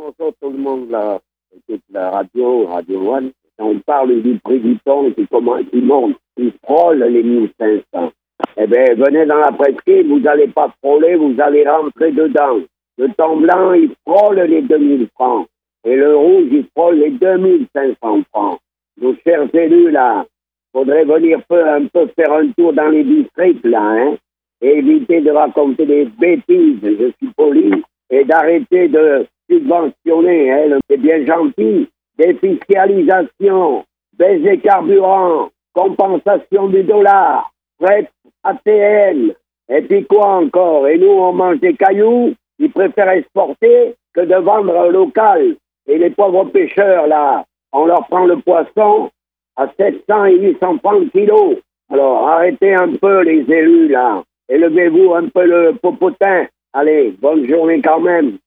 Bonjour tout le monde, là. Écoute la radio, Radio One. On parle du prix du thon qui monte, qui frôle les 1500. Eh bien, venez dans la presqu'île, vous n'allez pas frôler, vous allez rentrer dedans. Le thon blanc, il frôle les 2000 francs. Et le rouge, il frôle les 2500 francs. Nos chers élus, là, faudrait venir un peu faire un tour dans les districts, là, hein, et éviter de raconter des bêtises, je suis poli, et d'arrêter de subventionner, hein, c'est bien gentil, défiscalisation, baisse des carburants, compensation du dollar, fret ATM, et puis quoi encore? Et nous, on mange des cailloux, ils préfèrent exporter que de vendre local. Et les pauvres pêcheurs, là, on leur prend le poisson à 700 et 800 francs le kilo. Alors, arrêtez un peu les élus, là. Élevez-vous un peu le popotin. Allez, bonne journée quand même.